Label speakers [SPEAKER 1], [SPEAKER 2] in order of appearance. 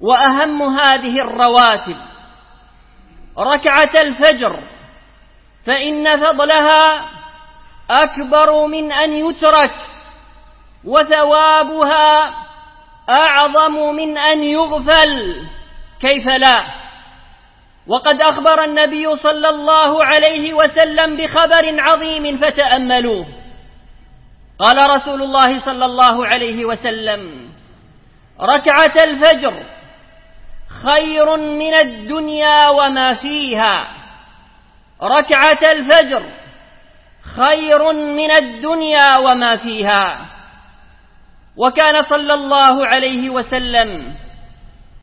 [SPEAKER 1] وأهم هذه الرواتب ركعة الفجر، فإن فضلها أكبر من أن يترك، وثوابها أعظم من أن يغفل، كيف لا؟ وقد أخبر النبي صلى الله عليه وسلم بخبر عظيم فتأملوه. قال رسول الله صلى الله عليه وسلم: ركعة الفجر خير من الدنيا وما فيها. ركعة الفجر خير من الدنيا وما فيها. وكان صلى الله عليه وسلم